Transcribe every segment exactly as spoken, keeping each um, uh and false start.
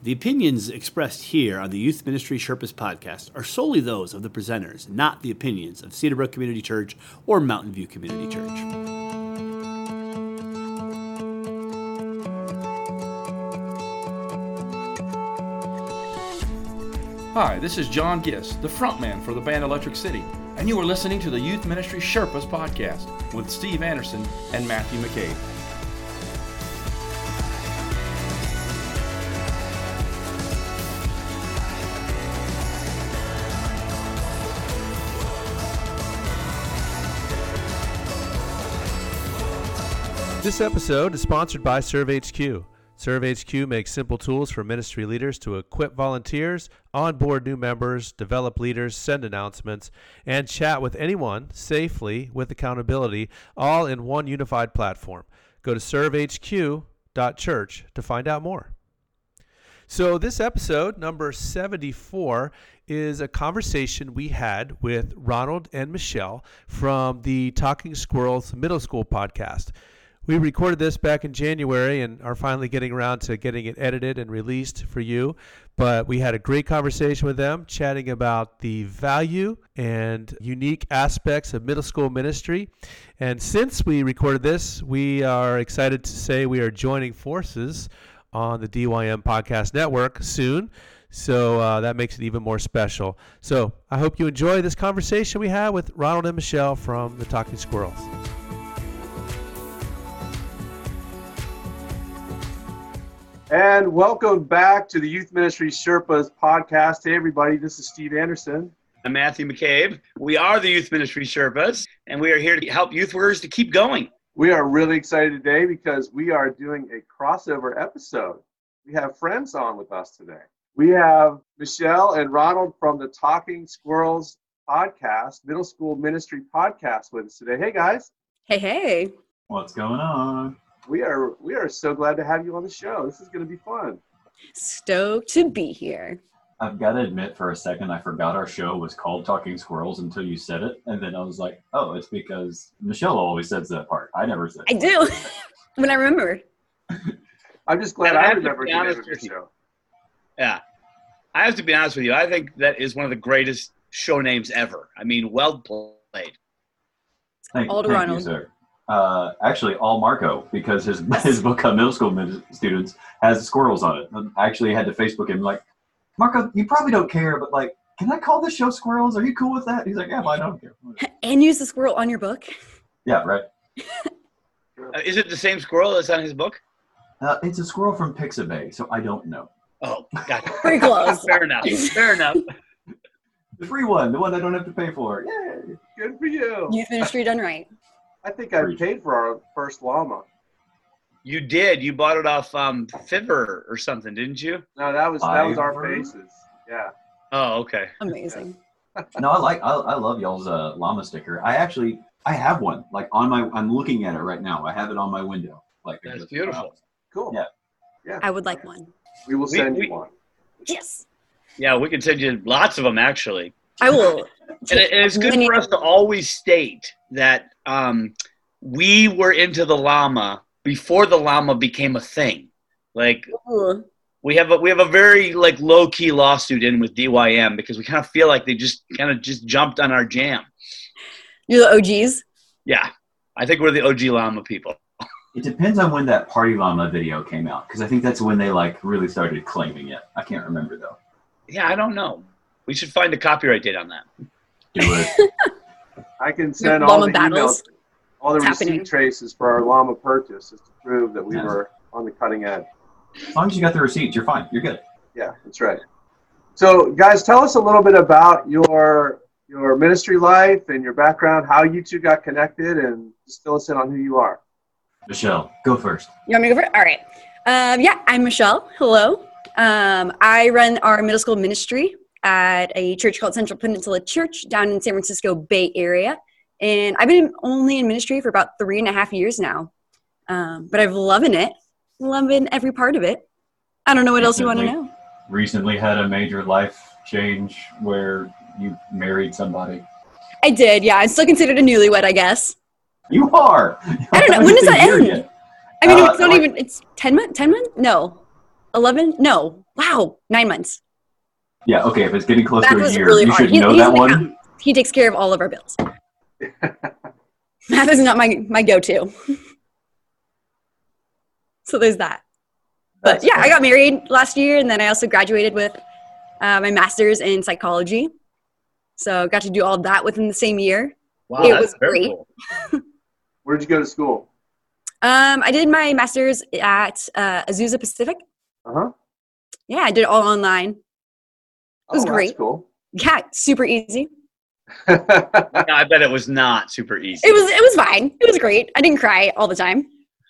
The opinions expressed here on the Youth Ministry Sherpas podcast are solely those of the presenters, not the opinions of Cedar Brook Community Church or Mountain View Community Church. Hi, this is John Giss, the frontman for the band Electric City, and you are listening to the Youth Ministry Sherpas podcast with Steve Anderson and Matthew McCabe. This episode is sponsored by ServeHQ. ServeHQ makes simple tools for ministry leaders to equip volunteers, onboard new members, develop leaders, send announcements, and chat with anyone safely with accountability, all in one unified platform. Go to serve H Q dot church to find out more. So this episode, number seventy-four, is a conversation we had with Ronald and Michelle from the Talking Squirrels Middle School podcast. We recorded this back in January and are finally getting around to getting it edited and released for you. But we had a great conversation with them, chatting about the value and unique aspects of middle school ministry. And since we recorded this, we are excited to say we are joining forces on the D Y M Podcast Network soon. So uh, that makes it even more special. So I hope you enjoy this conversation we had with Ronald and Michelle from the Talking Squirrels. And welcome back to the Youth Ministry Sherpas podcast. Hey, everybody, this is Steve Anderson. I'm Matthew McCabe. We are the Youth Ministry Sherpas, and we are here to help youth workers to keep going. We are really excited today because we are doing a crossover episode. We have friends on with us today. We have Michelle and Ronald from the Talking Squirrels podcast, middle school ministry podcast with us today. Hey, guys. Hey, hey. What's going on? We are we are so glad to have you on the show. This is going to be fun. Stoked to be here. I've got to admit, for a second, I forgot our show was called Talking Squirrels until you said it. And then I was like, oh, it's because Michelle always says that part. I never said I it. do, when I remember. I'm just glad I I have to remember be the name honest of your with you. show. Yeah. I have to be honest with you. I think that is one of the greatest show names ever. I mean, well played. Thank, All to thank Ronald. you, sir. Uh, actually, all Marco, because his his book on middle school mid- students has squirrels on it. I actually had to Facebook him, like, Marco, you probably don't care, but, like, can I call this show Squirrels? Are you cool with that? He's like, yeah, well, I don't care. And use the squirrel on your book. Yeah, right. Uh, is it the same squirrel that's on his book? Uh, it's a squirrel from Pixabay, so I don't know. Oh, gotcha. Pretty close. Fair enough. Fair enough. The free one, the one I don't have to pay for. Yay! Good for you. Youth ministry done right. I think I paid for our first llama. You did. You bought it off um, Fiverr or something, didn't you? No, that was that was our Fiverr? faces. Yeah. Oh, okay. Amazing. No, I like, I, I love y'all's uh, llama sticker. I actually, I have one, like on my, I'm looking at it right now. I have it on my window. Like That's beautiful. Cool. Yeah. Yeah. I would like one. We will We- send we- you one. Yes. Yeah, we can send you lots of them, actually. I will. And, it, and it's good Many- for us to always state that um, we were into the llama before the llama became a thing. Like, Ooh. we have a, we have a very like low key lawsuit in with D Y M because we kind of feel like they just kind of just jumped on our jam. You're the O Gs? Yeah, I think we're the O G llama people. It depends on when that Party Llama video came out, because I think that's when they like really started claiming it. I can't remember though. Yeah, I don't know. We should find a copyright date on that. Do it. I can send Llama all the battles. emails, all the It's receipt happening. traces for our llama purchase just to prove that we Yeah. were on the cutting edge. As long as you got the receipts, you're fine. You're good. Yeah, that's right. So, guys, tell us a little bit about your your ministry life and your background, how you two got connected, and just fill us in on who you are. Michelle, go first. You want me to go first? All right. Um, yeah, I'm Michelle. Hello. Um, I run our middle school ministry at a church called Central Peninsula Church down in San Francisco Bay Area. And I've been only in ministry for about three and a half years now. Um, but I've loving it, loving every part of it. I don't know what else you want to know. Recently had a major life change where you married somebody. I did, yeah. I'm still considered a newlywed, I guess. You are. I don't know. When does that end? Yet. I mean, Uh, it's not like- even, it's ten months, ten months? No. eleven? No. Wow. Nine months. Yeah, okay, if it's getting close Math to a was year, really you hard. should He- know he's that an one. accountant. He takes care of all of our bills. Math is not my, my go-to. So there's that. But That's yeah, funny. I got married last year, and then I also graduated with uh, my master's in psychology. So got to do all of that within the same year. Wow, It that's was very great. cool. Where'd you go to school? Um, I did my master's at uh, Azusa Pacific. Uh-huh. Yeah, I did it all online. It was oh, great. That's cool. Yeah, super easy. No, I bet it was not super easy. It was it was fine. It was great. I didn't cry all the time.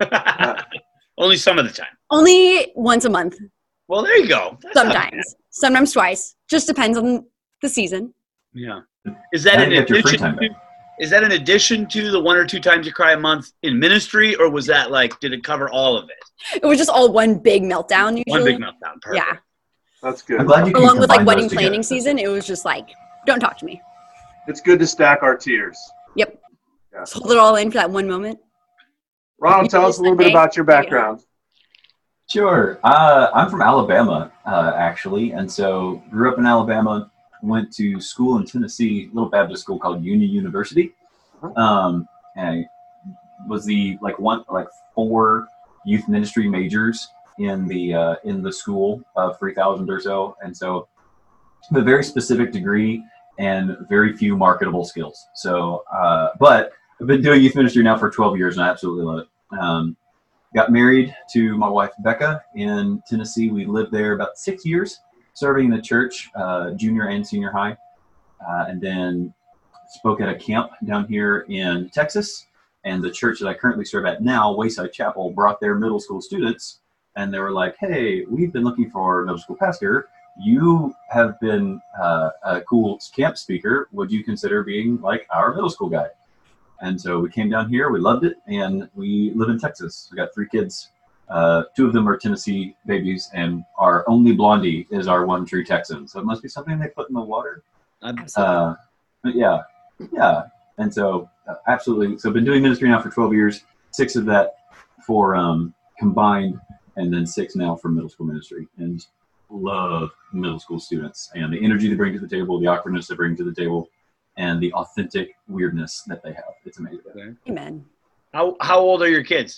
Only some of the time. Only once a month. Well, there you go. That's not bad. Sometimes. Sometimes twice. Just depends on the season. Yeah. Is that Now in you got your free addition time to? back. Is that in addition to the one or two times you cry a month in ministry, or was that like? Did it cover all of it? It was just all one big meltdown usually. One big meltdown. Perfect. Yeah. That's good. I'm glad you can Along with like combine wedding those together. planning season, it was just like, don't talk to me. It's good to stack our tears. Yep. Yeah. Just hold it all in for that one moment. Ronald, tell us a little bit about your background. Sure. Uh, I'm from Alabama, uh, actually, and so grew up in Alabama. Went to school in Tennessee, a little Baptist school called Union University. Um, and I was the like one like four youth ministry majors in the uh, in the school of three thousand or so, and so a very specific degree and very few marketable skills. So, uh, but I've been doing youth ministry now for twelve years, and I absolutely love it. Um, got married to my wife Becca in Tennessee. We lived there about six years, serving in the church, uh, junior and senior high, uh, and then spoke at a camp down here in Texas. And the church that I currently serve at now, Wayside Chapel, brought their middle school students, and they were like, "Hey, we've been looking for a middle school pastor. You have been uh, a cool camp speaker. Would you consider being like our middle school guy?" And so we came down here. We loved it, and we live in Texas. We got three kids. Uh, two of them are Tennessee babies, and our only Blondie is our one true Texan. So it must be something they put in the water. Uh, but yeah, yeah. And so uh, absolutely. So I've been doing ministry now for twelve years, six of that for um, combined, and then six now for middle school ministry. And love middle school students and the energy they bring to the table, the awkwardness they bring to the table, and the authentic weirdness that they have. It's amazing. Okay. Amen. How how old are your kids?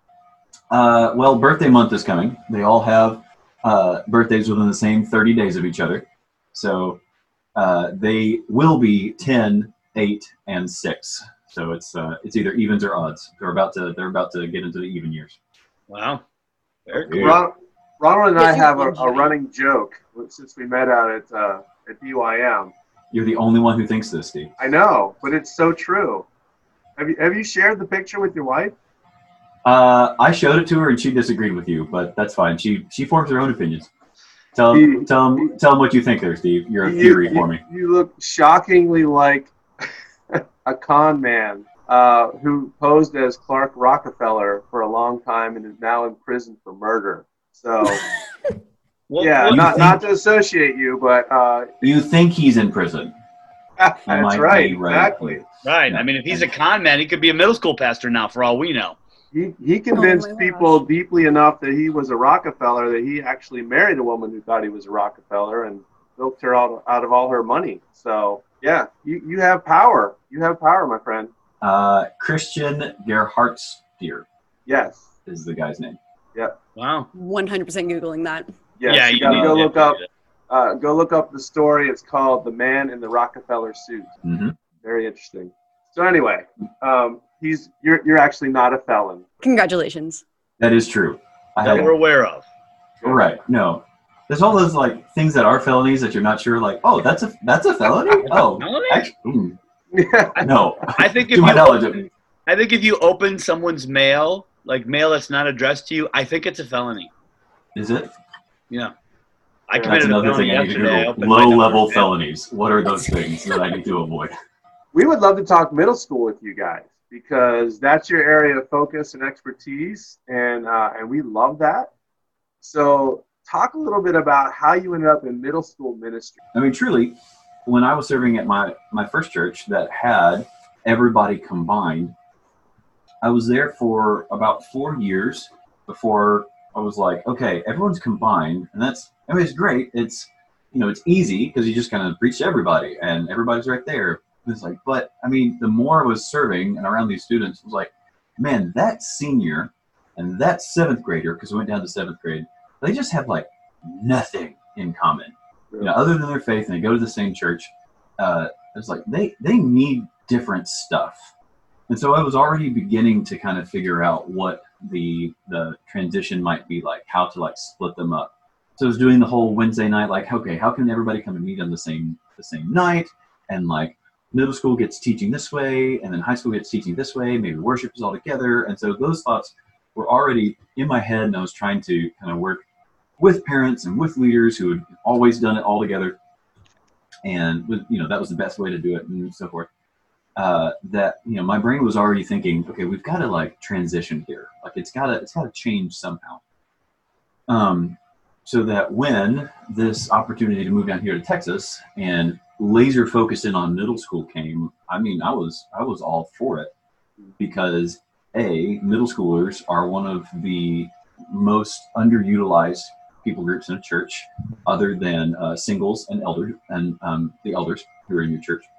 Uh, well, birthday month is coming. They all have uh, birthdays within the same thirty days of each other. So uh, they will be ten, eight, and six. So it's uh, it's either evens or odds. They're about to they're about to get into the even years. Wow. Very cool. Yeah. Ron, Ronald and I Yes, you have a, enjoy. a running joke since we met out at uh, at B Y M. You're the only one who thinks this, Steve. I know, but it's so true. Have you have you shared the picture with your wife? Uh, I showed it to her and she disagreed with you, but that's fine. She she forms her own opinions. Tell You- tell them tell them what you think there, Steve. You're a You- theory you, for me. You look shockingly like a con man uh, who posed as Clark Rockefeller for a long time and is now in prison for murder. So Well, yeah, well, not think- not to associate you, but uh, You think he's in prison? that's might right, be right. exactly. right. I mean, if he's a con man, he could be a middle school pastor now, for all we know. He he convinced Oh my people gosh. deeply enough that he was a Rockefeller that he actually married a woman who thought he was a Rockefeller and milked her out, out of all her money. So yeah, you, you have power. You have power, my friend. Uh, Christian Gerhardtstier Yes. is the guy's name. Wow. one hundred percent Googling that. Yes. yeah, you you gotta need go to look do up that. uh, go look up the story. It's called The Man in the Rockefeller Suit. Mm-hmm. Very interesting. So anyway, um, he's you're you're actually not a felon. Congratulations. That is true. I That had, we're aware of. right. No, there's all those like things that are felonies that you're not sure. Like, oh, that's a that's a felony. Oh, Felony? actually, mm, Yeah. no. I think if To my you knowledge, open, I think if you open someone's mail, like mail that's not addressed to you, I think it's a felony. Is it? Yeah. I Yeah. That's committed a another felony thing I need to yesterday. I Google. opened my Low level number. felonies. What are those things that I need to avoid? We would love to talk middle school with you guys because that's your area of focus and expertise, and uh, and we love that. So talk a little bit about how you ended up in middle school ministry. I mean, truly, when I was serving at my, my first church that had everybody combined, I was there for about four years before I was like, okay, everyone's combined, and that's, I mean, it's great. It's, you know, it's easy because you just kind of preach to everybody, and everybody's right there. It's like, but I mean, the more I was serving and around these students, it was like, man, that senior and that seventh grader, because we went down to seventh grade, they just have like nothing in common, you know, other than their faith, and they go to the same church. Uh, it's like they they need different stuff, and so I was already beginning to kind of figure out what the the transition might be like, how to like split them up. So I was doing the whole Wednesday night, like, okay, how can everybody come and meet on the same the same night, and like middle school gets teaching this way, and then high school gets teaching this way, maybe worship is all together. And so those thoughts were already in my head, and I was trying to kind of work with parents and with leaders who had always done it all together, and you know, that was the best way to do it, and so forth. Uh, that, you know, my brain was already thinking, okay, we've got to like transition here. Like it's gotta, it's gotta change somehow. Um, so that when this opportunity to move down here to Texas and laser focused in on middle school came, I mean, I was, I was all for it, because A, middle schoolers are one of the most underutilized people groups in a church, other than uh, singles and elders and um, the elders who are in your church.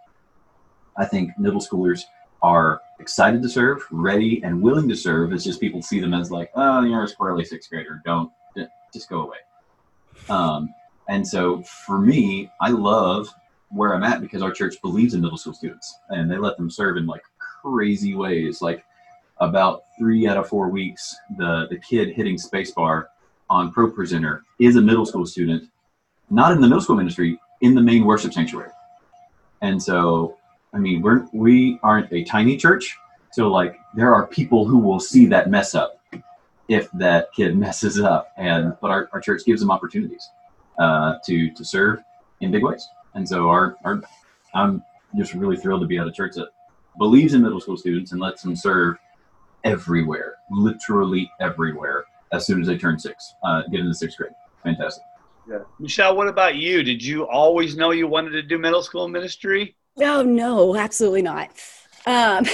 I think middle schoolers are excited to serve, ready and willing to serve. It's just people see them as like, oh, you're a squirrely sixth grader. Don't, just go away. Um, and so for me, I love where I'm at because our church believes in middle school students, and they let them serve in like crazy ways. Like about three out of four weeks, the, the kid hitting spacebar on Pro Presenter is a middle school student, not in the middle school ministry, in the main worship sanctuary. And so, I mean, we're, we aren't a tiny church. So like there are people who will see that mess up if that kid messes up. And, but our, our church gives them opportunities uh, to, to serve in big ways. And so our, our, I'm just really thrilled to be at a church that believes in middle school students and lets them serve everywhere, literally everywhere, as soon as they turn six, uh, get into sixth grade. Fantastic. Yeah. Michelle, what about you? Did you always know you wanted to do middle school ministry? Oh, no, absolutely not. Um,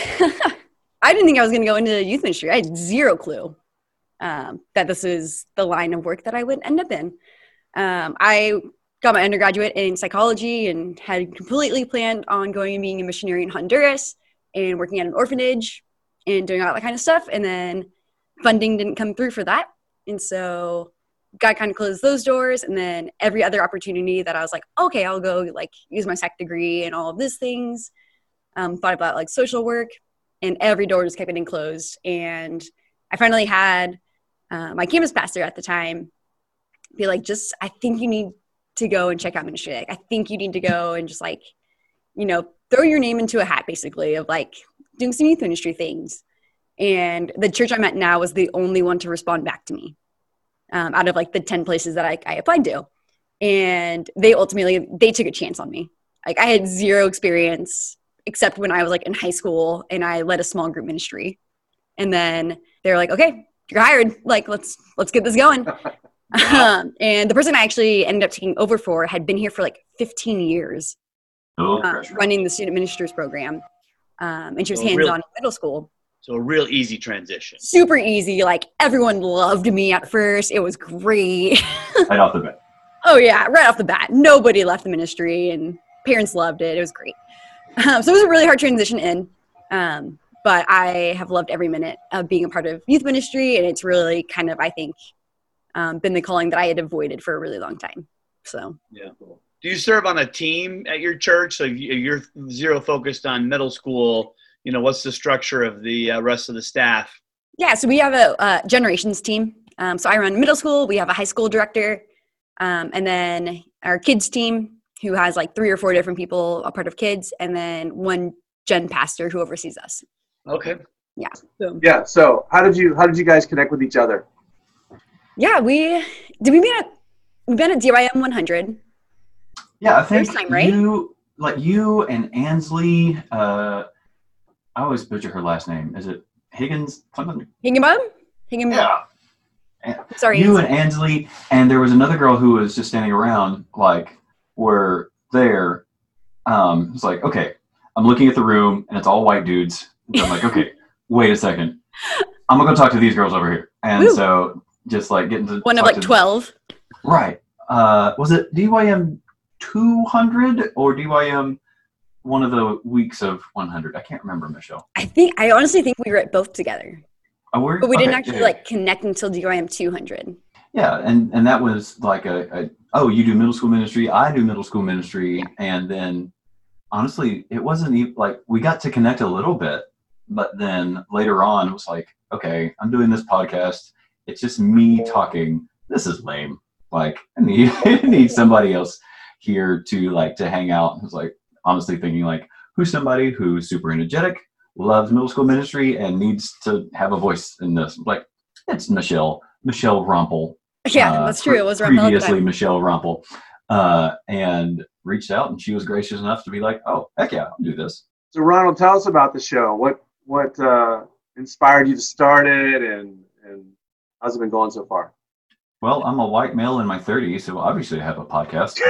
I didn't think I was going to go into youth ministry. I had zero clue um, that this is the line of work that I would end up in. Um, I got my undergraduate in psychology and had completely planned on going and being a missionary in Honduras and working at an orphanage and doing all that kind of stuff. And then funding didn't come through for that. And so God kind of closed those doors. And then every other opportunity that I was like, okay, I'll go like use my psych degree and all of these things. Um, thought about like social work, and every door just kept getting closed. And I finally had uh, my campus pastor at the time be like, just, I think you need to go and check out ministry. Like, I think you need to go and just like, you know, throw your name into a hat basically of like doing some youth ministry things. And the church I'm at now was the only one to respond back to me um, out of like the ten places that I, I applied to. And they ultimately, they took a chance on me. Like I had zero experience except when I was like in high school and I led a small group ministry. And then they're like, okay, you're hired. Like, let's, let's get this going. um, and the person I actually ended up taking over for had been here for like fifteen years Oh, uh, running the student ministers program. Um, and she was So hands-on really- in middle school. So a real easy transition. Super easy. Like everyone loved me at first. It was great. Right off the bat. Oh yeah, right off the bat. Nobody left the ministry and parents loved it. It was great. Um, so it was a really hard transition in. Um, but I have loved every minute of being a part of youth ministry. And it's really kind of, I think, um, been the calling that I had avoided for a really long time. So. Yeah. Do you serve on a team at your church? So you're zero focused on middle school. You know, what's the structure of the uh, rest of the staff? Yeah, so we have a uh, generations team. Um, so I run middle school. We have a high school director. Um, and then our kids team, who has like three or four different people a part of kids. And then one gen pastor who oversees us. Okay. Yeah. So, Yeah. So how did you how did you guys connect with each other? yeah, we did we meet at we've been at D Y M one hundred. Yeah, I think First time, right? you, like you and Ansley, uh, I always butcher her last name. Is it Higgins? Something? Higginbottom? Higginbottom. Yeah. Sorry. You Ansley. and Ansley, and there was another girl who was just standing around, like, were there. Um, it's like, okay, I'm looking at the room, and it's all white dudes. And I'm like, okay, wait a second. I'm going to go talk to these girls over here. And Woo. so just like getting to One of talk like to- twelve. Right. Uh, was it D Y M two hundred or D Y M one of the weeks of one hundred? I can't remember, Michelle. I think I honestly think we were at both together, Oh, we're, but we didn't okay, actually yeah, like connect until D Y M two hundred. Yeah, and and that was like a, a oh, you do middle school ministry, I do middle school ministry, and then honestly, it wasn't even like we got to connect a little bit, but then later on, it was like, okay, I'm doing this podcast. It's just me talking. This is lame. Like, I need, I need somebody else here to like to hang out. I was like, honestly thinking like, who's somebody who's super energetic, loves middle school ministry, and needs to have a voice in this? Like, it's Michelle, Michelle Rumpel. Yeah, uh, that's true. It was pre- Rumpel at the previously time. Michelle Rumpel, uh, and reached out, and she was gracious enough to be like, oh, heck yeah, I'll do this. So Ronald, tell us about the show. What what uh, inspired you to start it, and and how's it been going so far? Well, I'm a white male in my thirties, so obviously I have a podcast.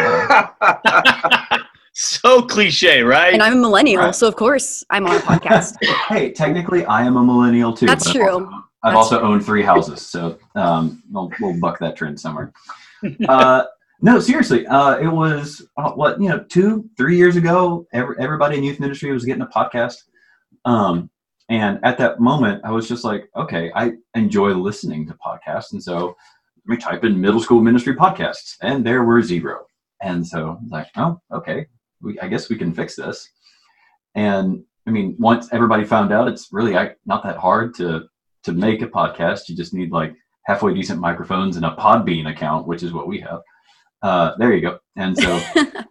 Uh, So cliche, right? And I'm a millennial, Right. so of course I'm on a podcast. hey, technically, I am a millennial too. That's but I've true. also- I've That's also owned three houses, so um, we'll, we'll buck that trend somewhere. Uh, no, seriously, uh, it was uh, what you know, two, three years ago. Every, everybody in youth ministry was getting a podcast, um, and at that moment, I was just like, okay, I enjoy listening to podcasts, and so let me type in middle school ministry podcasts, and there were zero. And so I was like, oh, okay, we, I guess we can fix this. And I mean, once everybody found out, it's really I, not that hard to to make a podcast. You just need like halfway decent microphones and a Podbean account, which is what we have. Uh, there you go. And so,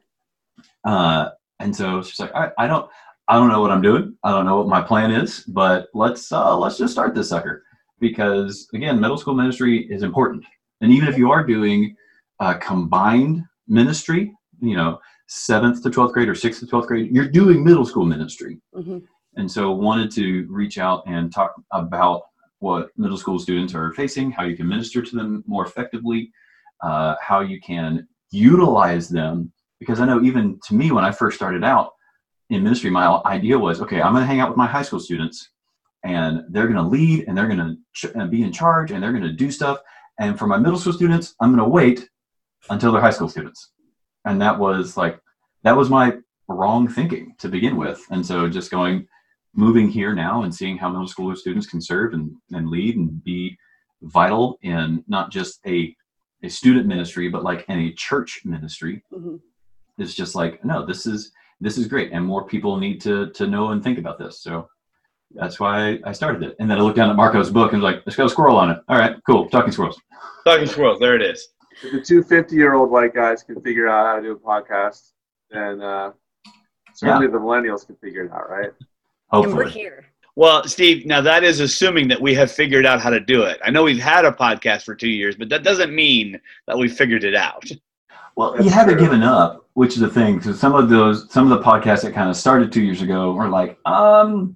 uh, and so it's just like, I, I don't, I don't know what I'm doing. I don't know what my plan is, but let's, uh, let's just start this sucker, because again, middle school ministry is important. And even if you are doing uh combined ministry, you know, seventh to twelfth grade or sixth to twelfth grade, you're doing middle school ministry. Mm-hmm. And so wanted to reach out and talk about what middle school students are facing, how you can minister to them more effectively, uh, how you can utilize them. Because I know even to me, when I first started out in ministry, my idea was, okay, I'm going to hang out with my high school students, and they're going to lead, and they're going to ch- be in charge, and they're going to do stuff. And for my middle school students, I'm going to wait until they're high school students. And that was like, that was my wrong thinking to begin with. And so just going, moving here now and seeing how middle school students can serve and, and lead and be vital in not just a, a student ministry, but like in a church ministry, Mm-hmm. is just like, no, this is, this is great. And more people need to, to know and think about this. So that's why I started it. And then I looked down at Marco's book and was like, let's got a squirrel on it. All right, cool. Talking squirrels. Talking squirrels, there it is. If the two fifty-year-old white guys can figure out how to do a podcast, then uh, certainly the millennials can figure it out, right? And we're Hopefully. here. Well, Steve, now that is assuming that we have figured out how to do it. I know we've had a podcast for two years, but that doesn't mean that we figured it out. Well, That's you haven't true. given up, which is the thing. Because some of those, some of the podcasts that kind of started two years ago were like, um,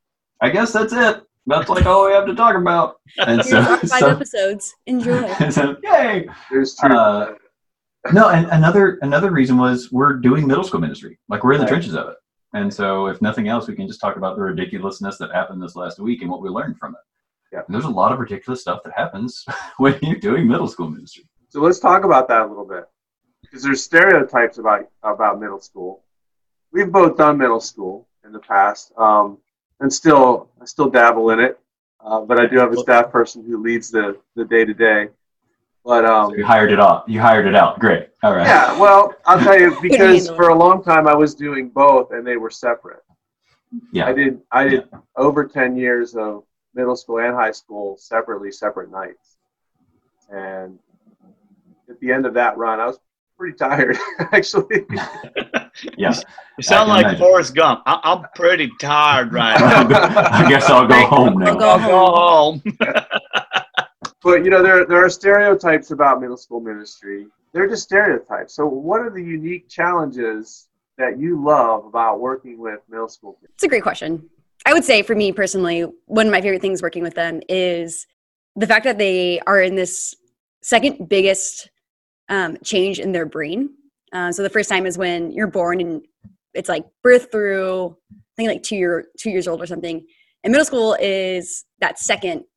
I guess that's it. That's like all we have to talk about. And so, Here's our five so, episodes. Enjoy. so yay. There's truth. Uh, No, and another another reason was we're doing middle school ministry. Like we're in the Right. trenches of it. And so if nothing else, we can just talk about the ridiculousness that happened this last week and what we learned from it. Yeah. And there's a lot of ridiculous stuff that happens when you're doing middle school ministry. So let's talk about that a little bit, because there's stereotypes about about middle school. We've both done middle school in the past, um, and still I still dabble in it. Uh, but I do have a staff person who leads the the day to day. But um, So you hired it off. You hired it out. Great. All right. yeah, well, I'll tell you, because handle it. for a long time I was doing both, and they were separate. Yeah. I did I did over ten years of middle school and high school separately, separate nights. And at the end of that run, I was pretty tired, actually. Yeah. You sound I can like imagine. Forrest Gump. I- I'm pretty tired right now. I guess I'll go home now. I'll go I'll go home. But, you know, there there are stereotypes about middle school ministry. They're just stereotypes. So what are the unique challenges that you love about working with middle school kids? It's a great question. I would say for me personally, one of my favorite things working with them is the fact that they are in this second biggest um, change in their brain. Uh, so the first time is when you're born, and it's like birth through, I think like two year two years old or something. And middle school is that second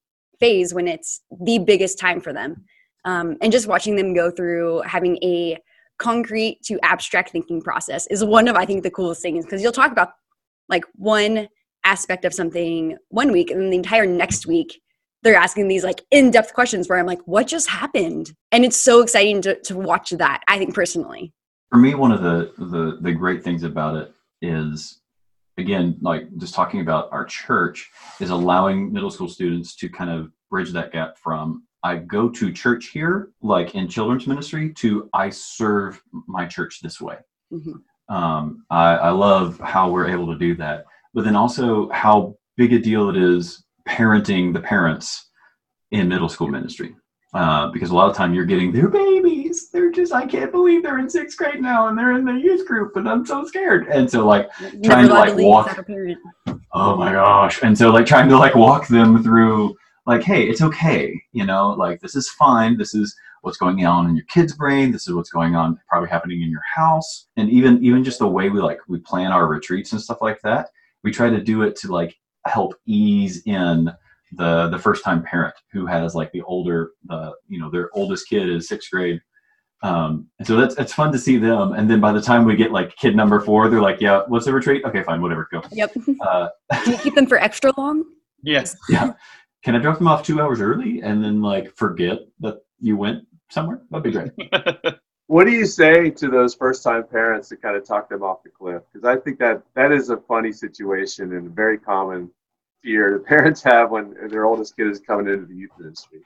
phase when it's the biggest time for them. Um, and just watching them go through having a concrete to abstract thinking process is one of, I think, the coolest things, because you'll talk about like one aspect of something one week, and then the entire next week they're asking these like in-depth questions where I'm like, what just happened? And it's so exciting to, to watch that, I think, personally. For me, one of the, the, the great things about it is, again, like just talking about our church, is allowing middle school students to kind of bridge that gap from I go to church here, like in children's ministry, to I serve my church this way. Mm-hmm. Um, I, I love how we're able to do that, but then also how big a deal it is parenting the parents in middle school ministry. Uh, because a lot of time you're getting their babies. They're just, I can't believe they're in sixth grade now and they're in the youth group and I'm so scared. And so like Never trying to like to walk, oh my gosh. And so like trying to like walk them through like, hey, it's okay. You know, like this is fine. This is what's going on in your kid's brain. This is what's going on probably happening in your house. And even, even just the way we like, we plan our retreats and stuff like that. We try to do it to like help ease in the the first time parent who has like the older, uh, you know, their oldest kid is sixth grade. Um, and so that's, it's fun to see them. And then by the time we get like kid number four, they're like, yeah, what's the retreat? Okay, fine, whatever, go. Yep. Uh, Can you keep them for extra long? Yes. Yeah. Can I drop them off two hours early and then like forget that you went somewhere? That'd be great. What do you say to those first-time parents to kind of talk them off the cliff? Because I think that that is a funny situation and a very common fear the parents have when their oldest kid is coming into the youth ministry.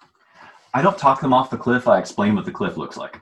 I don't talk them off the cliff. I explain what the cliff looks like.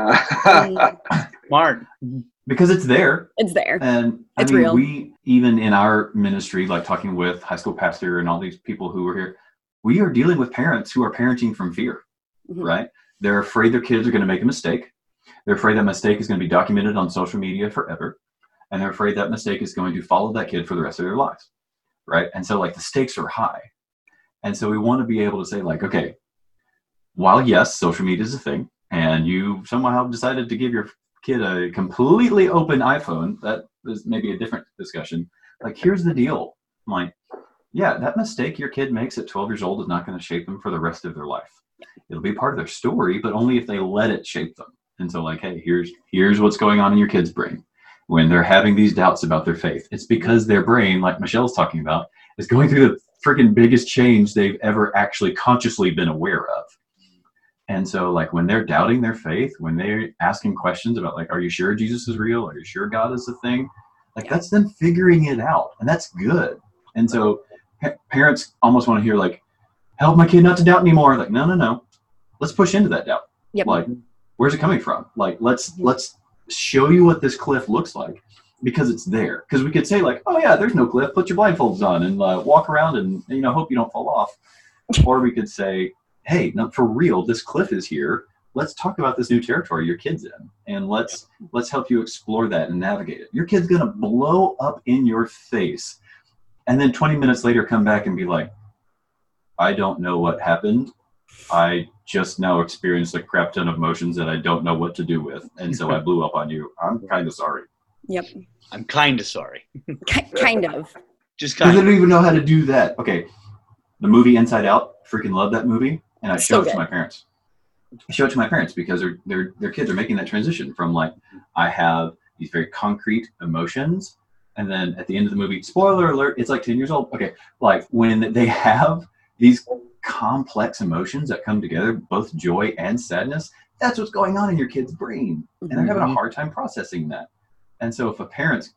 Uh, Smart. Because it's there. It's there. And I It's mean, real. we, even in our ministry, like talking with high school pastor and all these people who are here, we are dealing with parents who are parenting from fear, Mhm. right? They're afraid their kids are going to make a mistake. They're afraid that mistake is going to be documented on social media forever. And they're afraid that mistake is going to follow that kid for the rest of their lives, right? And so like the stakes are high. And so we want to be able to say like, okay, while yes, social media is a thing, and you somehow decided to give your kid a completely open iPhone, that is maybe a different discussion. Like, here's the deal. I'm like, yeah, that mistake your kid makes at twelve years old is not going to shape them for the rest of their life. It'll be part of their story, but only if they let it shape them. And so like, hey, here's here's what's going on in your kid's brain when they're having these doubts about their faith. It's because their brain, like Michelle's talking about, is going through the freaking biggest change they've ever actually consciously been aware of. And so like when they're doubting their faith, when they're asking questions about like, are you sure Jesus is real? Are you sure God is a thing? Like that's them figuring it out, and that's good. And so pa- parents almost want to hear like, help my kid not to doubt anymore. Like, no, no, no. Let's push into that doubt. Yep. Like, where's it coming from? Like, let's let's show you what this cliff looks like, because it's there. Because we could say like, oh yeah, there's no cliff. Put your blindfolds on and uh, walk around and, you know, hope you don't fall off. Or we could say, hey, no, for real, this cliff is here. Let's talk about this new territory your kid's in, and let's let's help you explore that and navigate it. Your kid's gonna blow up in your face, and then twenty minutes later come back and be like, I don't know what happened. I just now experienced a crap ton of emotions that I don't know what to do with, and so I blew up on you. I'm kind of sorry. Yep. I'm kind of sorry. Ki- kind of. Just Because kind I of. don't even know how to do that. Okay, the movie Inside Out, freaking love that movie, and I So show it to good. my parents. I show it to my parents because their their their kids are making that transition from like, I have these very concrete emotions, and then at the end of the movie, spoiler alert, it's like ten years old. Okay, like when they have these complex emotions that come together, both joy and sadness, that's what's going on in your kid's brain, and they're having a hard time processing that. And so if a parent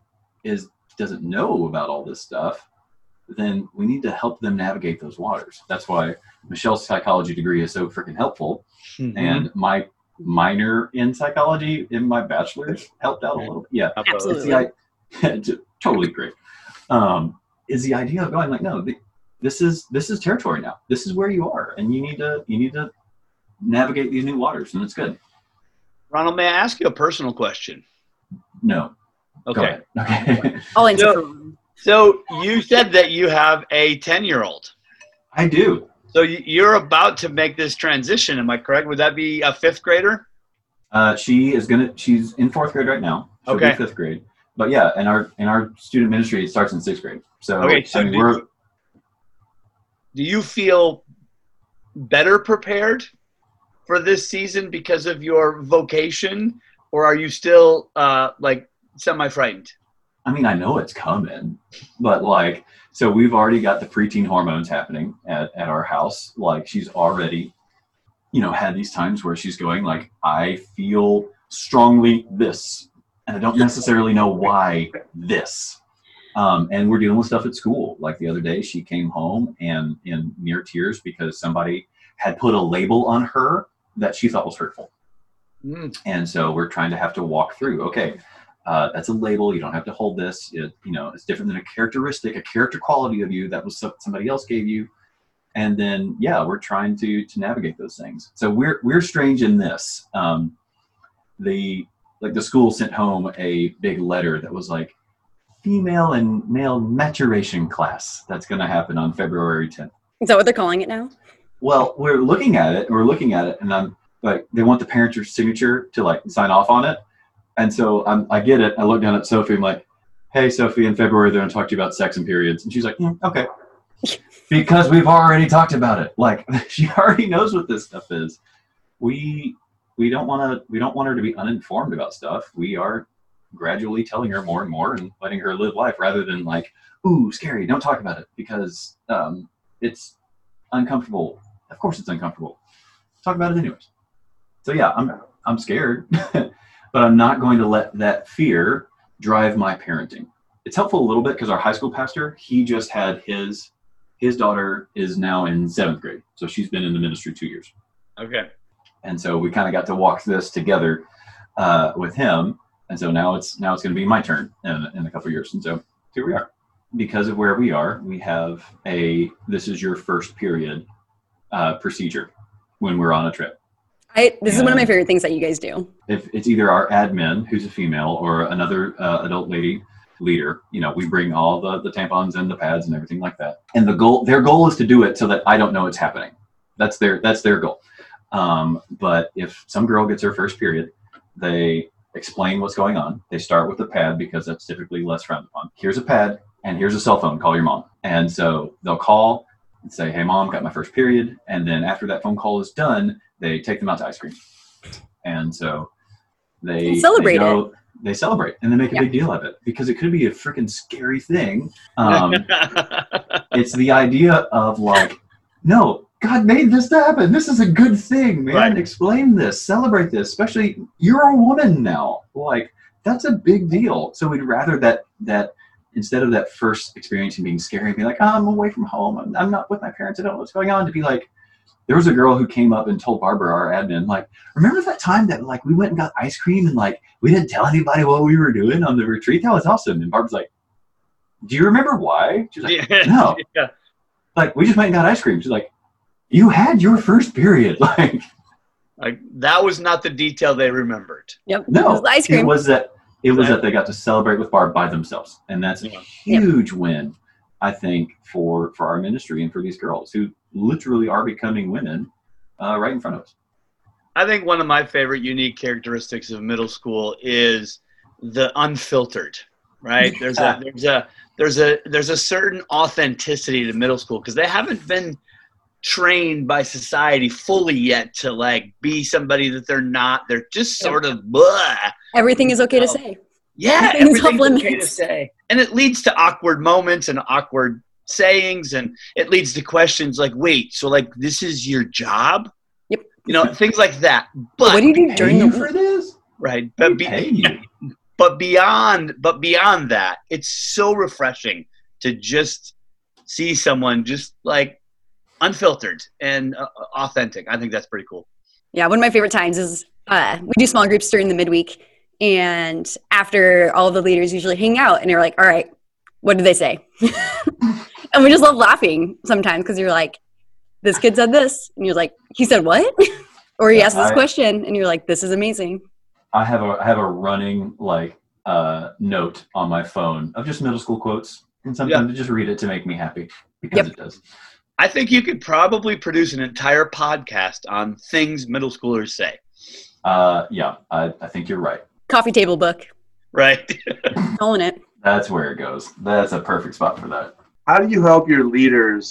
is doesn't know about all this stuff, then we need to help them navigate those waters. That's why Michelle's psychology degree is so freaking helpful. Mhm. And my minor in psychology in my bachelor's helped out a little bit. Yeah, Absolutely. it's the, I- totally great. Um, is the idea of going like, no, the, this is this is territory now. This is where you are, and you need to you need to navigate these new waters, and it's good. Ronald, may I ask you a personal question? No, go Okay. ahead. Okay, I'll answer So- for one. So you said that you have a ten-year-old. I do. So you- you're about to make this transition. Am I correct? Would that be a fifth grader? Uh, she is gonna. She's in fourth grade right now. She'll Okay. be fifth grade. But yeah, in our in our student ministry, it starts in sixth grade. So, Okay, so I mean, do- we're. do you feel better prepared for this season because of your vocation, or are you still uh, like semi-frightened? I mean, I know it's coming, but like, so we've already got the preteen hormones happening at, at our house. Like, she's already, you know, had these times where she's going like, I feel strongly this, and I don't necessarily know why this. Um, and we're dealing with stuff at school. Like the other day, she came home and in near tears because somebody had put a label on her that she thought was hurtful. Mm. And so we're trying to have to walk through, okay, uh, that's a label. You don't have to hold this. It, you know, it's different than a characteristic, a character quality of you that was somebody else gave you. And then, yeah, we're trying to to navigate those things. So we're we're strange in this. Um, the like the school sent home a big letter that was like, female and male maturation class. That's going to happen on February tenth. Is that what they're calling it now? Well, we're looking at it. We're looking at it, and I'm like, they want the parent's signature to like sign off on it. And so I'm, I get it. I look down at Sophie. I'm like, hey, Sophie, in February they're going to talk to you about sex and periods. And she's like, mm, okay, because we've already talked about it. Like, she already knows what this stuff is. We we don't want to we don't want her to be uninformed about stuff. We are gradually telling her more and more and letting her live life rather than like, ooh, scary, don't talk about it because um, it's uncomfortable. Of course it's uncomfortable. Talk about it anyways. So yeah, I'm I'm scared, but I'm not going to let that fear drive my parenting. It's helpful a little bit because our high school pastor, he just had his his daughter is now in seventh grade. So she's been in the ministry two years. Okay. And so we kind of got to walk this together uh, with him. And so now it's now it's going to be my turn in, in a couple of years. And so here we are. Because of where we are, we have a this is your first period uh, procedure when we're on a trip. I, this and is one of my favorite things that you guys do. If it's either our admin, who's a female, or another uh, adult lady leader, you know, we bring all the, the tampons and the pads and everything like that. And the goal, their goal is to do it so that I don't know it's happening. That's their that's their goal. Um, but if some girl gets her first period, they explain what's going on. They start with the pad because that's typically less frowned upon. Here's a pad and here's a cell phone. Call your mom. And so they'll call and say, hey, mom, got my first period. And then after that phone call is done, they take them out to ice cream. And so they, they celebrate they go, it. They celebrate and they make a yeah. big deal of it because it could be a freaking scary thing. Um, it's the idea of like, no, God made this to happen. This is a good thing, man. Right. Explain this, celebrate this, especially you're a woman now. Like, that's a big deal. So we'd rather that, that instead of that first experience and being scary and be like, oh, I'm away from home. I'm, I'm not with my parents. I don't know what's going on. To be like, there was a girl who came up and told Barbara, our admin, like, remember that time that like we went and got ice cream and like we didn't tell anybody what we were doing on the retreat? That was awesome. And Barbara's like, do you remember why? She's like, yeah. no. Yeah. Like, we just went and got ice cream. She's like, you had your first period. Like, like that was not the detail they remembered. Yep. No, it was ice cream. It was that it was that they got to celebrate with Barb by themselves. And that's a huge yep. win, I think, for, for our ministry and for these girls who literally are becoming women uh, right in front of us. I think one of my favorite unique characteristics of middle school is the unfiltered, right? There's a there's a there's a there's a certain authenticity to middle school because they haven't been trained by society fully yet to like be somebody that they're not. They're just sort of blah. Everything is okay to say. Yeah, everything's off everything's okay limits. to say. And it leads to awkward moments and awkward sayings, and it leads to questions like, wait, so like this is your job? Yep. You know, things like that. But what do you do during you the for this? Right. But be, you. but beyond but beyond that, it's so refreshing to just see someone just like unfiltered and uh, authentic. I think that's pretty cool. Yeah, one of my favorite times is uh, we do small groups during the midweek, and after all the leaders usually hang out, and they're like, all right, what did they say? And we just love laughing sometimes because you're like, this kid said this. And you're like, he said what? Or he yeah, asked this I, question, and you're like, this is amazing. I have a I have a running like uh, note on my phone of just middle school quotes, and sometimes yeah. I just read it to make me happy because yep. it does. I think you could probably produce an entire podcast on things middle schoolers say. Uh, yeah, I, I think you're right. Coffee table book. Right. Calling it. That's where it goes. That's a perfect spot for that. How do you help your leaders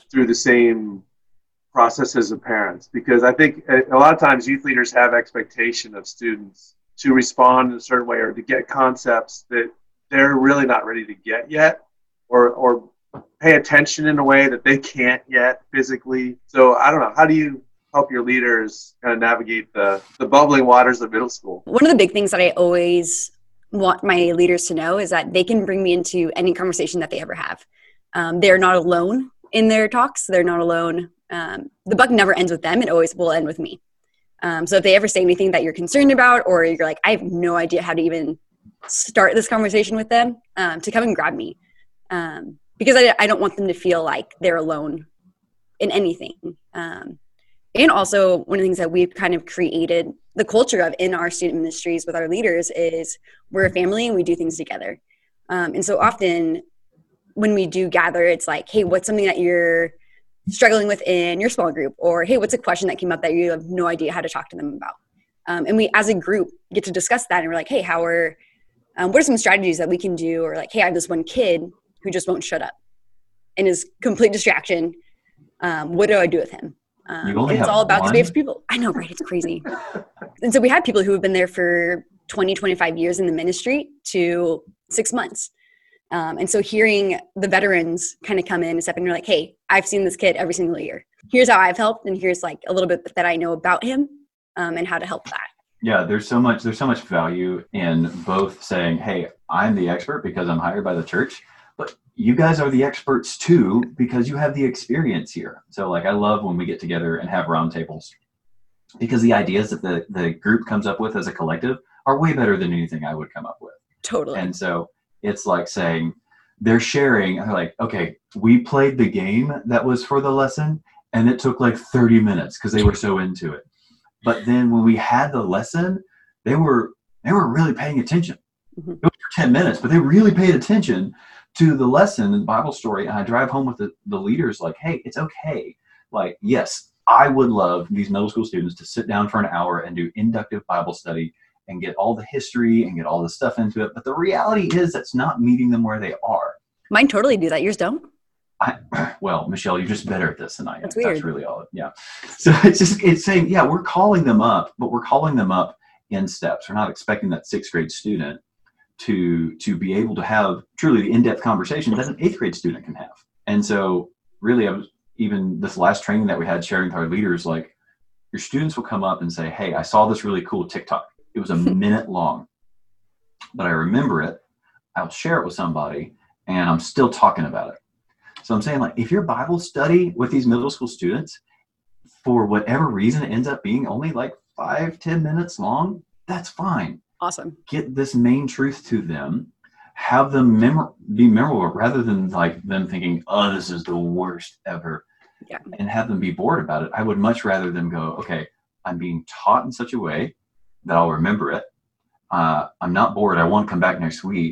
through the same process as the parents? Because I think a lot of times youth leaders have expectation of students to respond in a certain way or to get concepts that they're really not ready to get yet, or or pay attention in a way that they can't yet physically. So I don't know, how do you help your leaders kind of navigate the, the bubbling waters of middle school? One of the big things that I always want my leaders to know is that they can bring me into any conversation that they ever have. Um, they're not alone in their talks. They're not alone. Um, the buck never ends with them. It always will end with me. Um, so if they ever say anything that you're concerned about, or you're like, I have no idea how to even start this conversation with them, um, to come and grab me. Um, because I, I don't want them to feel like they're alone in anything. Um, and also one of the things that we've kind of created the culture of in our student ministries with our leaders is we're a family and we do things together. Um, and so often when we do gather, it's like, hey, what's something that you're struggling with in your small group? Or, hey, what's a question that came up that you have no idea how to talk to them about? Um, and we, as a group, get to discuss that. And we're like, hey, how are, um, what are some strategies that we can do? Or like, hey, I have this one kid who just won't shut up and is complete distraction. Um, what do I do with him? Um, and it's all about, because we have people, I know, right? It's crazy. And so we have people who have been there for twenty, twenty-five years in the ministry to six months. Um, and so hearing the veterans kind of come in and step in, you're like, hey, I've seen this kid every single year. Here's how I've helped. And here's like a little bit that I know about him, um, and how to help that. Yeah, there's so much, there's so much value in both saying, hey, I'm the expert because I'm hired by the church, but you guys are the experts too, because you have the experience here. So like, I love when we get together and have roundtables, because the ideas that the, the group comes up with as a collective are way better than anything I would come up with. Totally. And so it's like saying, they're sharing, they're like, okay, we played the game that was for the lesson and it took like thirty minutes because they were so into it. But then when we had the lesson, they were, they were really paying attention. Mm-hmm. It was for ten minutes, but they really paid attention to the lesson and the Bible story. And I drive home with the, the leaders like, hey, it's okay. Like, yes, I would love these middle school students to sit down for an hour and do inductive Bible study and get all the history and get all the stuff into it. But the reality is that's not meeting them where they are. Mine totally do that. Yours don't? I, well, Michelle, you're just better at this than I am. That's weird. That's really all. Yeah. So it's just, it's saying, yeah, we're calling them up, but we're calling them up in steps. We're not expecting that sixth grade student to, to be able to have truly the in-depth conversation that an eighth grade student can have. And so really, I was even this last training that we had sharing with our leaders, like your students will come up and say, hey, I saw this really cool TikTok. It was a minute long, but I remember it. I'll share it with somebody and I'm still talking about it. So I'm saying, like, if your Bible study with these middle school students, for whatever reason, it ends up being only like five, ten minutes long, that's fine. Awesome. Get this main truth to them, have them memor- be memorable rather than like them thinking, oh, this is the worst ever, yeah. and have them be bored about it. I would much rather them go, okay, I'm being taught in such a way that I'll remember it. Uh, I'm not bored. I want to come back next week.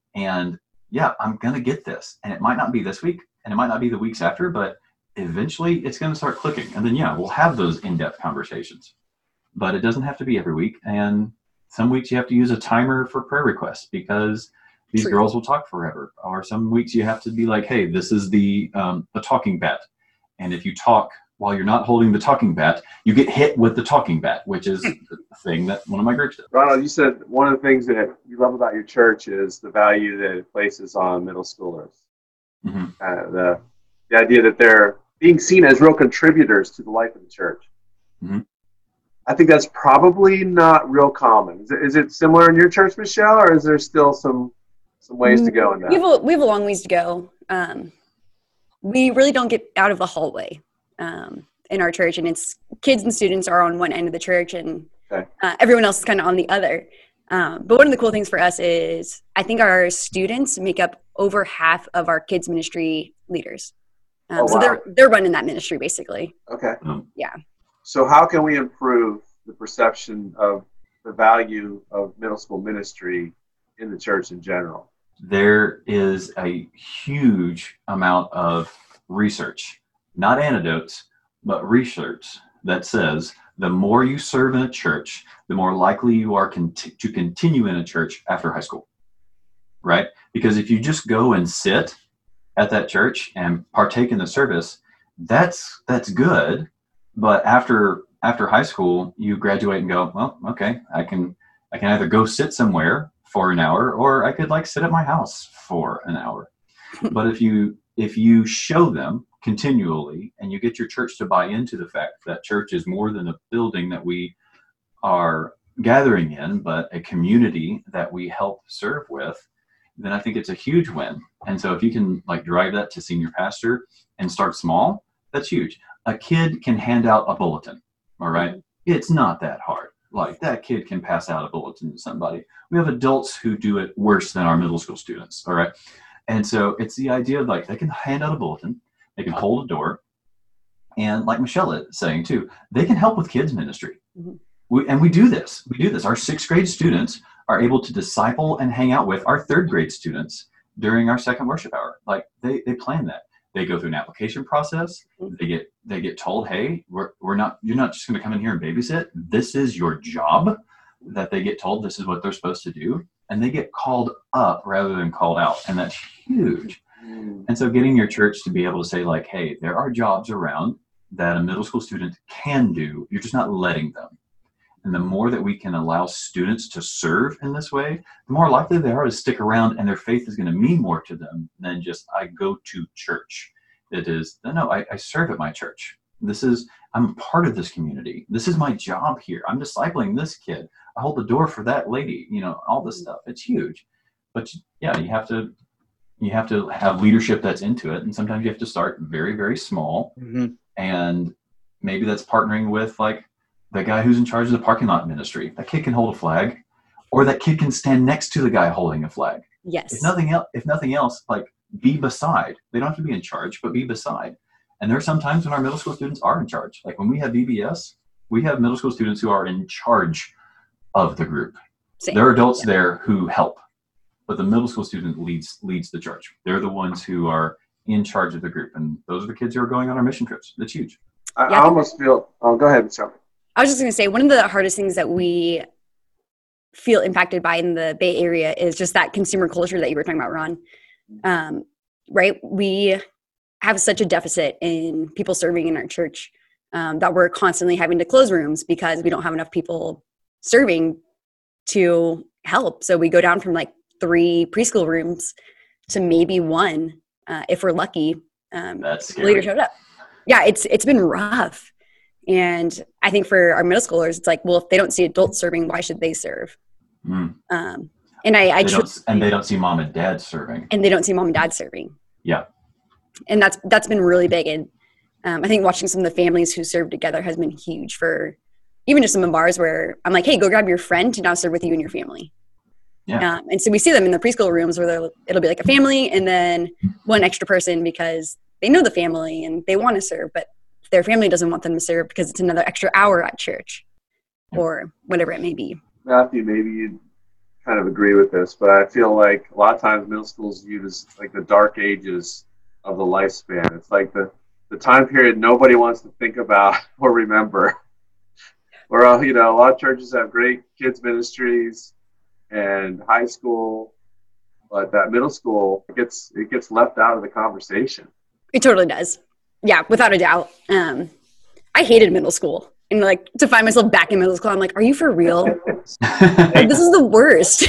And yeah, I'm going to get this. And it might not be this week and it might not be the weeks after, but eventually it's going to start clicking. And then, yeah, we'll have those in-depth conversations, but it doesn't have to be every week. And some weeks you have to use a timer for prayer requests because these True. Girls will talk forever. Or some weeks you have to be like, hey, this is the, um, the talking bat. And if you talk while you're not holding the talking bat, you get hit with the talking bat, which is the thing that one of my groups did. Ronald, you said one of the things that you love about your church is the value that it places on middle schoolers. Mm-hmm. Uh, the, the idea that they're being seen as real contributors to the life of the church. Mm-hmm. I think that's probably not real common. Is it, is it similar in your church, Michelle, or is there still some some ways to go in that? We have a, we have a long ways to go. Um, we really don't get out of the hallway. Um, in our church, and it's kids and students are on one end of the church and okay. uh, everyone else is kind of on the other. Um, but one of the cool things for us is I think our students make up over half of our kids ministry leaders. Um, oh, wow. So they're, they're running that ministry basically. Okay. Yeah. So how can we improve the perception of the value of middle school ministry in the church in general? There is a huge amount of research. Not anecdotes, but research that says the more you serve in a church, the more likely you are conti- to continue in a church after high school, right? Because if you just go and sit at that church and partake in the service, that's that's good. But after after high school, you graduate and go, well, okay, I can I can either go sit somewhere for an hour, or I could like sit at my house for an hour. But if you if you show them continually, and you get your church to buy into the fact that church is more than a building that we are gathering in, but a community that we help serve with, then I think it's a huge win. And so if you can like drive that to senior pastor and start small, that's huge. A kid can hand out a bulletin, all right? It's not that hard. Like that kid can pass out a bulletin to somebody. We have adults who do it worse than our middle school students, all right? And so it's the idea of like they can hand out a bulletin, they can hold a door, and like Michelle is saying too, they can help with kids ministry. Mm-hmm. We, and we do this. We do this. Our sixth grade students are able to disciple and hang out with our third grade students during our second worship hour. Like they, they plan that. They go through an application process. They get they get told, hey, we're we're not you're not just going to come in here and babysit. This is your job. That they get told this is what they're supposed to do, and they get called up rather than called out, and that's huge. And so getting your church to be able to say like, hey, there are jobs around that a middle school student can do. You're just not letting them. And the more that we can allow students to serve in this way, the more likely they are to stick around, and their faith is going to mean more to them than just, I go to church. It is, no, no, I, I serve at my church. This is, I'm part of this community. This is my job here. I'm discipling this kid. I hold the door for that lady, you know, all this stuff. It's huge. But yeah, you have to, you have to have leadership that's into it. And sometimes you have to start very, very small. Mm-hmm. And maybe that's partnering with like, the guy who's in charge of the parking lot ministry. That kid can hold a flag, or that kid can stand next to the guy holding a flag. Yes. If nothing else, if nothing else, like be beside. They don't have to be in charge, but be beside. And there are some times when our middle school students are in charge. Like when we have V B S, we have middle school students who are in charge of the group. Same. There are adults yeah. there who help, but the middle school student leads leads the charge. They're the ones who are in charge of the group, and those are the kids who are going on our mission trips. That's huge. I, yeah. I almost feel. Oh, go ahead, Michelle. I was just going to say, one of the hardest things that we feel impacted by in the Bay Area is just that consumer culture that you were talking about, Ron. Um, right? We have such a deficit in people serving in our church um, that we're constantly having to close rooms because we don't have enough people serving to help. So we go down from like three preschool rooms to maybe one uh, if we're lucky. Um, That's scary. Later showed up. Yeah, it's it's been rough. And I think for our middle schoolers, it's like, well, if they don't see adults serving, why should they serve? Mm. Um, and I, I they tr- and they don't see mom and dad serving. And they don't see mom and dad serving. Yeah. And that's that's been really big. And um, I think watching some of the families who serve together has been huge for even just some of ours where I'm like, hey, go grab your friend to now serve with you and your family. Yeah. Um, and so we see them in the preschool rooms where it'll be like a family and then one extra person because they know the family and they want to serve, but their family doesn't want them to serve because it's another extra hour at church or whatever it may be. Matthew, maybe you kind of agree with this, but I feel like a lot of times middle school is viewed as like the dark ages of the lifespan. It's like the, the time period nobody wants to think about or remember. Where, you know, a lot of churches have great kids ministries and high school, but that middle school it gets it gets left out of the conversation. It totally does. Yeah, without a doubt. Um, I hated middle school. And like to find myself back in middle school, I'm like, are you for real? Like, this is the worst.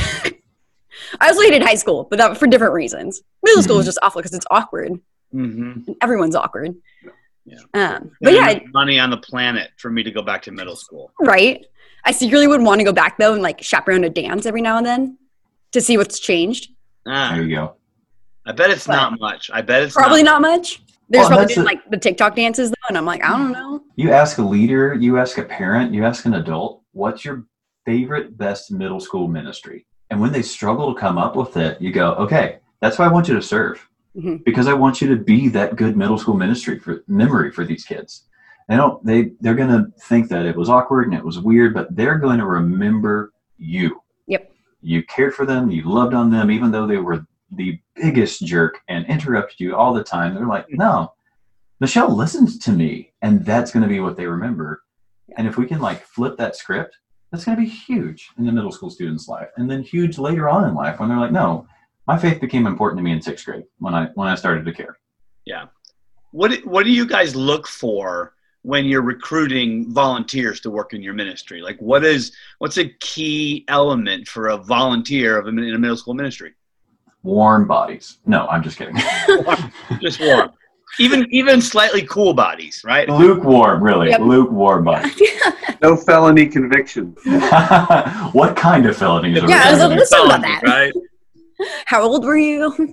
I also hated high school, but that for different reasons. Middle mm-hmm. school is just awful because it's awkward. Mm-hmm. Everyone's awkward. Yeah. Um, but yeah, money on the planet for me to go back to middle school. Right. I secretly would want to go back though and like chaperone a dance every now and then to see what's changed. Ah, there you go. I bet it's but not much. I bet it's probably not, not much. There's well, probably doing, like the TikTok dances though, and I'm like, I don't know. You ask a leader, you ask a parent, you ask an adult, what's your favorite best middle school ministry? And when they struggle to come up with it, you go, okay, that's why I want you to serve. Mm-hmm. Because I want you to be that good middle school ministry for memory for these kids. They don't they they're gonna think that it was awkward and it was weird, but they're going to remember you. Yep. You cared for them, you loved on them, even though they were the biggest jerk and interrupted you all the time. They're like, no, Michelle listens to me, and that's going to be what they remember. And if we can like flip that script, that's going to be huge in the middle school student's life, and then huge later on in life when they're like, no, my faith became important to me in sixth grade when I when I started to care. Yeah. what what do you guys look for when you're recruiting volunteers to work in your ministry? Like, what is what's a key element for a volunteer of a, in a middle school ministry? Warm bodies. No, I'm just kidding. Just warm. Even even slightly cool bodies, right? Lukewarm, really. Yep. Lukewarm bodies. No felony conviction. What kind of felonies are we Yeah, I was talking like, let's talk about Felony, that. right? How old were you?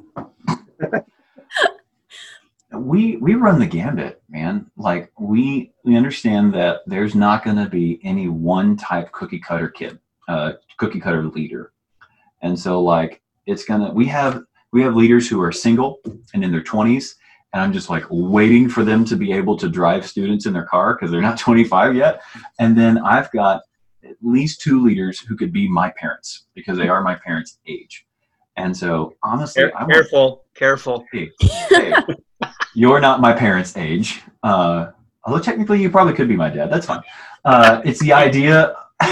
we we run the gambit, man. Like we we understand that there's not going to be any one type cookie cutter kid, uh, cookie cutter leader, and so like it's gonna. We have we have leaders who are single and in their twenties, and I'm just like waiting for them to be able to drive students in their car because they're not twenty-five yet. And then I've got at least two leaders who could be my parents because they are my parents' age. And so honestly, Care- I want, careful, careful. hey, hey, you're not my parents' age. Uh, although technically you probably could be my dad. That's fine. Uh, it's the idea.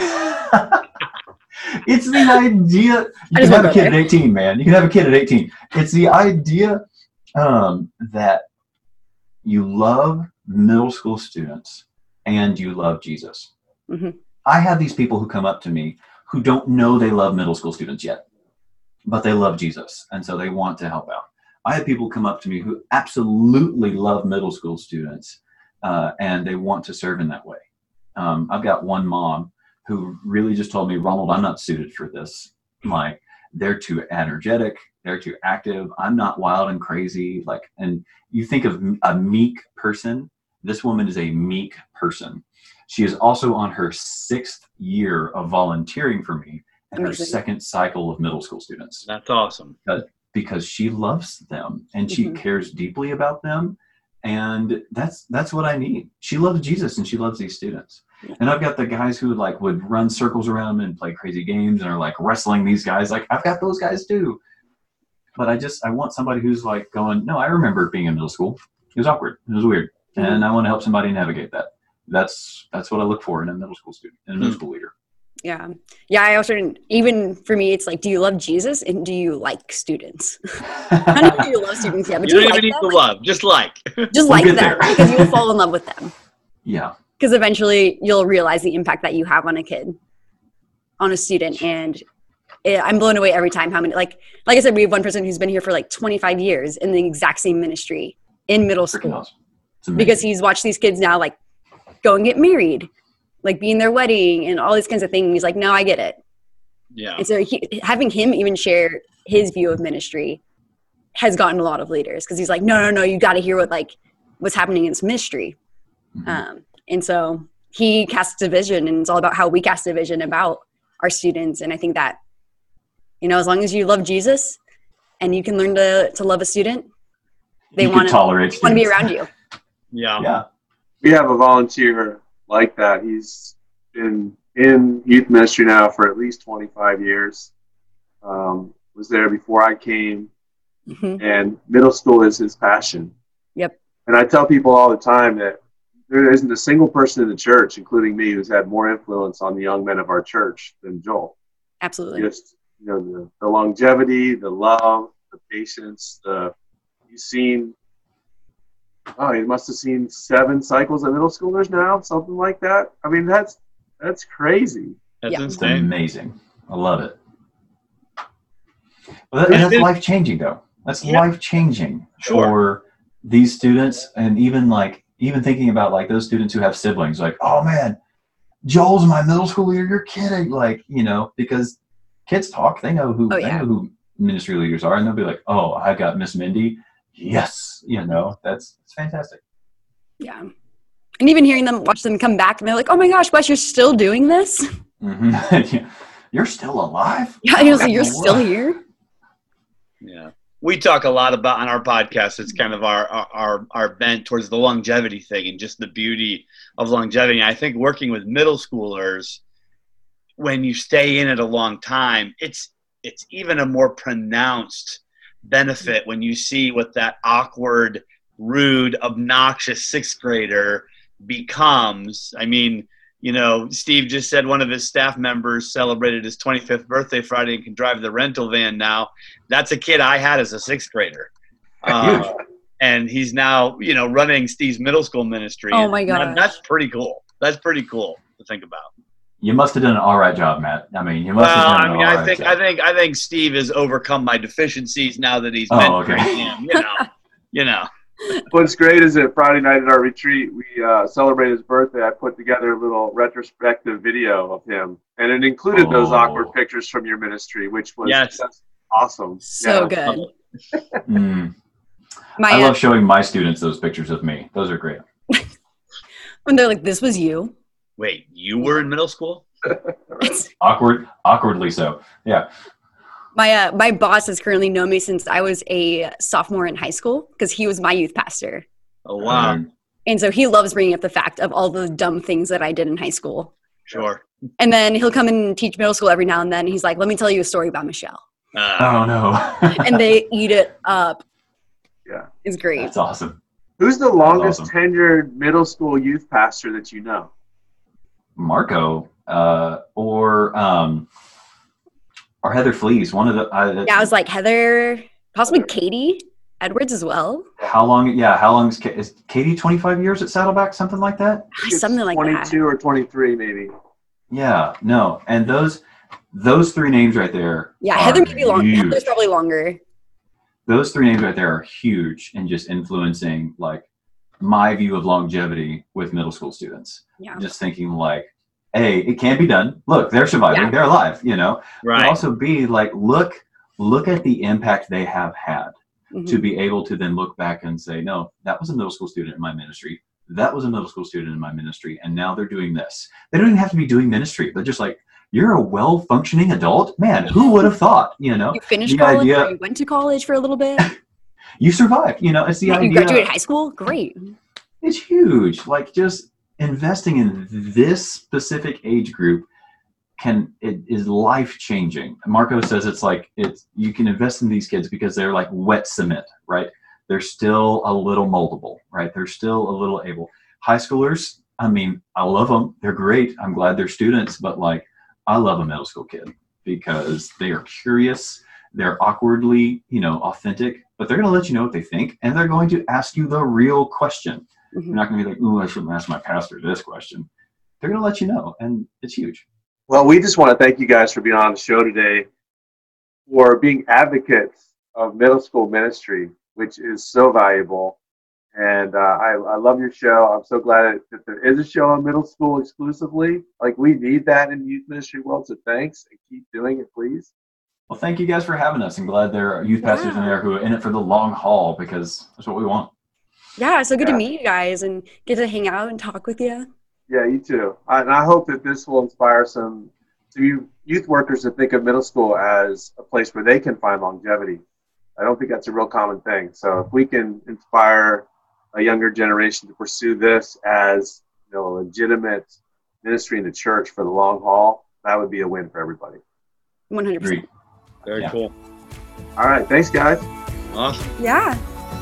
It's the idea. You can have a kid at eighteen, man. You can have a kid at eighteen. It's the idea um, that you love middle school students and you love Jesus. Mm-hmm. I have these people who come up to me who don't know they love middle school students yet, but they love Jesus, and so they want to help out. I have people come up to me who absolutely love middle school students, uh, and they want to serve in that way. Um, I've got one mom who really just told me, Ronald, I'm not suited for this. Like, they're too energetic, they're too active. I'm not wild and crazy. Like, and you think of a meek person. This woman is a meek person. She is also on her sixth year of volunteering for me and her Amazing. second cycle of middle school students. That's awesome. Because she loves them and she Mhm. cares deeply about them. And that's that's what I need. She loves Jesus and she loves these students. Yeah. And I've got the guys who like would run circles around them and play crazy games and are like wrestling these guys. Like, I've got those guys too. But I just, I want somebody who's like going, no, I remember being in middle school. It was awkward. It was weird. Mhm. And I want to help somebody navigate that. That's that's what I look for in a middle school student, in a middle Hmm. school leader. Yeah. Yeah. I also, didn't- even for me, it's like, do you love Jesus and do you like students? I don't know if you love students yet, but You do don't you even like need them? to love, just like. Just We'll like get them there. because you will fall in love with them. Yeah. Because eventually you'll realize the impact that you have on a kid, on a student. And it, I'm blown away every time how many, like, like I said, we have one person who's been here for like twenty-five years in the exact same ministry in middle Freaking school awesome. It's amazing. because he's watched these kids now, like, go and get married, like be in their wedding and all these kinds of things. He's like, no, I get it. Yeah. And so he, having him even share his view of ministry has gotten a lot of leaders because he's like, no, no, no, you got to hear what like what's happening in this ministry. Mhm. Um, and so he casts a vision, and it's all about how we cast a vision about our students. And I think that, you know, as long as you love Jesus and you can learn to, to love a student, they You want can to tolerate want to be students. around you. Yeah. Yeah. We have a volunteer like that. He's been in youth ministry now for at least twenty-five years. Um, was there before I came, Mhm. and middle school is his passion. Yep. And I tell people all the time that there isn't a single person in the church, including me, who's had more influence on the young men of our church than Joel. Absolutely. Just, you know, the, the longevity, the love, the patience, the you've seen oh, he must have seen seven cycles of middle schoolers now, something like that. I mean, that's that's crazy. That's Yeah. It's insane. amazing. I love it. Well, that, and that's life changing, though. That's Yeah. life changing Sure. for these students, and even like even thinking about like those students who have siblings. Like, oh man, Joel's my middle school leader. You're kidding? Like, you know, because kids talk. They know who Oh, they yeah. know who ministry leaders are, and they'll be like, oh, I got Miss Mindy. Yes, you know, that's it's fantastic. Yeah. And even hearing them, watch them come back and they're like, oh my gosh, Wes, you're still doing this? Mm-hmm. You're still alive? Yeah, you're, Oh, you're what? still here? Yeah. We talk a lot about on our podcast. It's kind of our, our, our bent towards the longevity thing and just the beauty of longevity. And I think working with middle schoolers, when you stay in it a long time, it's, it's even a more pronounced benefit when you see what that awkward, rude, obnoxious sixth grader becomes. I mean, you know, Steve just said one of his staff members celebrated his twenty-fifth birthday Friday and can drive the rental van now. That's a kid I had as a sixth grader. Uh, Huge. and he's now, you know, running Steve's middle school ministry. Oh my And gosh. that- That's pretty cool. That's pretty cool to think about. You must have done an all right job, Matt. I mean, you must Well, have done I an mean, all I right think, job. I think, I think Steve has overcome my deficiencies now that he's Oh, mentoring okay. him. You know, you know. What's great is that Friday night at our retreat, we uh, celebrated his birthday. I put together a little retrospective video of him, and it included those Oh. awkward pictures from your ministry, which was Yes. just awesome. So Yeah. good. Mm. My I uh, love showing my students those pictures of me. Those are great. when they're like, "This was you." Wait, you were in middle school? It's, Awkward, awkwardly so. Yeah. my uh, my boss has currently known me since I was a sophomore in high school because he was my youth pastor, Oh, wow. Um, and so he loves bringing up the fact of all the dumb things that I did in high school. Sure. And then he'll come and teach middle school every now and then. He's like, "Let me tell you a story about Michelle," Uh, oh no. and they eat it up. Yeah. It's great. That's awesome. Who's the longest awesome. tenured middle school youth pastor that you know? Marco, uh, or um, or Heather Flees. One of the. Uh, Yeah, I was like Heather, possibly Katie Edwards as well. How long? Yeah, how long is, Ka- is Katie? twenty-five years at Saddleback, something like that. It's Something like that. twenty-two or twenty-three, maybe. Yeah, no, and those those three names right there. Yeah, are Heather may be long. huge. Heather's probably longer. Those three names right there are huge in just influencing like my view of longevity with middle school students. Yeah. Just thinking like, A, it can be done. Look, they're surviving. Yeah. They're alive, you know. But right. also B, like look look at the impact they have had Mhm. to be able to then look back and say, no, that was a middle school student in my ministry. That was a middle school student in my ministry. And now they're doing this. They don't even have to be doing ministry. They're just like, you're a well-functioning adult? Man, who would have thought, you know? You finished the college idea- or you went to college for a little bit. You survived. You know, it's the you idea. graduated high school? Great. It's huge. Like just investing in this specific age group can it is life changing. Marco says it's like it's you can invest in these kids because they're like wet cement, right? They're still a little moldable, right? They're still a little able. High schoolers, I mean, I love them. They're great. I'm glad they're students, but like I love a middle school kid because they are curious. They're awkwardly, you know, authentic, but they're going to let you know what they think, and they're going to ask you the real question. Mhm. You're not going to be like, ooh, I shouldn't ask my pastor this question. They're going to let you know, and it's huge. Well, we just want to thank you guys for being on the show today, for being advocates of middle school ministry, which is so valuable. And uh, I, I love your show. I'm so glad that there is a show on middle school exclusively. Like, we need that in the youth ministry world, so thanks, and keep doing it, please. Well, thank you guys for having us. I'm glad there are youth pastors in Yeah. there who are in it for the long haul because that's what we want. Yeah, so good Yeah. to meet you guys and get to hang out and talk with you. Yeah, you too. I, and I hope that this will inspire some, some you- youth workers to think of middle school as a place where they can find longevity. I don't think that's a real common thing. So if we can inspire a younger generation to pursue this as, you know, a legitimate ministry in the church for the long haul, that would be a win for everybody. one hundred percent. Agreed. Very Yeah. cool. All right. Thanks, guys. Awesome. Yeah.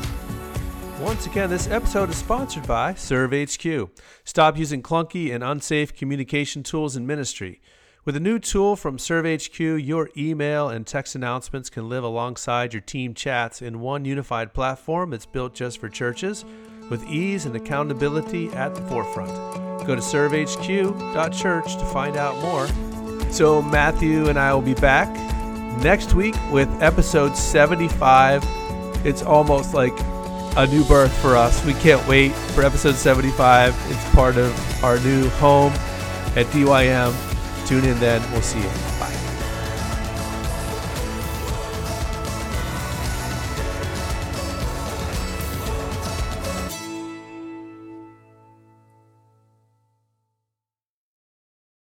Once again, this episode is sponsored by ServeHQ. Stop using clunky and unsafe communication tools in ministry. With a new tool from ServeHQ, your email and text announcements can live alongside your team chats in one unified platform that's built just for churches, with ease and accountability at the forefront. Go to serve h q dot church to find out more. So Matthew and I will be back next week with episode seventy-five. It's almost like a new birth for us. We can't wait for episode seventy-five. It's part of our new home at D Y M. Tune in then. We'll see you.